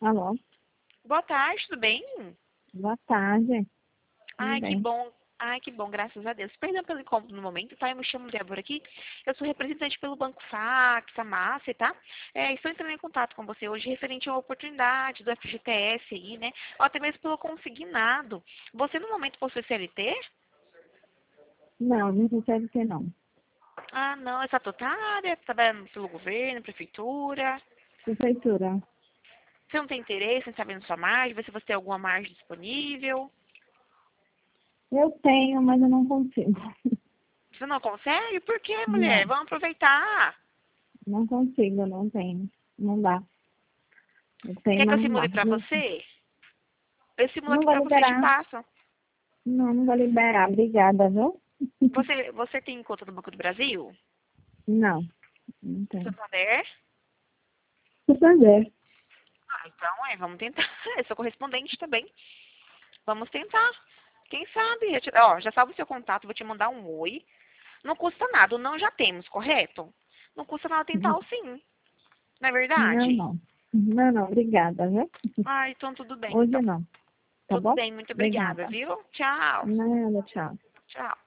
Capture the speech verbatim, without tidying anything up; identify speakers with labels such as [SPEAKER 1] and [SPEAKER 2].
[SPEAKER 1] Alô?
[SPEAKER 2] Boa tarde, tudo bem?
[SPEAKER 1] Boa tarde. Tudo
[SPEAKER 2] Ai, que
[SPEAKER 1] bem?
[SPEAKER 2] bom. Ai, que bom, graças a Deus. Perdão pelo incômodo no momento, tá? Eu me chamo Débora aqui. Eu sou representante pelo Banco Fax, a Massa, tá? É, estou entrando em contato com você hoje referente a uma oportunidade do F G T S aí, né? Ou até mesmo pelo consignado. Você no momento possui C L T?
[SPEAKER 1] Não, não recebe que não.
[SPEAKER 2] Ah, não, é estatutária, trabalhando pelo governo, prefeitura.
[SPEAKER 1] Prefeitura.
[SPEAKER 2] Você não tem interesse em saber na sua margem, ver se você tem alguma margem disponível?
[SPEAKER 1] Eu tenho, mas eu não consigo.
[SPEAKER 2] Você não consegue? Por quê, mulher?
[SPEAKER 1] Não,
[SPEAKER 2] Vamos aproveitar.
[SPEAKER 1] não consigo, não tenho. Não dá. Eu tenho,
[SPEAKER 2] Quer que
[SPEAKER 1] mas
[SPEAKER 2] eu
[SPEAKER 1] não dá.
[SPEAKER 2] simule pra
[SPEAKER 1] Não,
[SPEAKER 2] você? Eu simulo
[SPEAKER 1] não
[SPEAKER 2] aqui
[SPEAKER 1] vou
[SPEAKER 2] pra você e te
[SPEAKER 1] liberar.
[SPEAKER 2] passo.
[SPEAKER 1] Não, não vou liberar. Obrigada, viu?
[SPEAKER 2] Você, você tem conta no Banco do Brasil?
[SPEAKER 1] Não, não tenho.
[SPEAKER 2] Santander?
[SPEAKER 1] Vou fazer.
[SPEAKER 2] Ah, então é, vamos tentar. Eu sou correspondente também. Vamos tentar. Quem sabe? Eu te- Ó, já salvo o seu contato, vou te mandar um oi. Não custa nada, o não já temos, correto? Não custa nada tentar o sim. Não é
[SPEAKER 1] Não,
[SPEAKER 2] verdade?
[SPEAKER 1] não. Não, não, obrigada, viu?
[SPEAKER 2] Ah, então tudo bem,
[SPEAKER 1] Hoje
[SPEAKER 2] então.
[SPEAKER 1] não. Tá
[SPEAKER 2] Tudo
[SPEAKER 1] bom?
[SPEAKER 2] bem, muito obrigada,
[SPEAKER 1] Obrigada.
[SPEAKER 2] viu? Tchau.
[SPEAKER 1] Nada, tchau.
[SPEAKER 2] Tchau.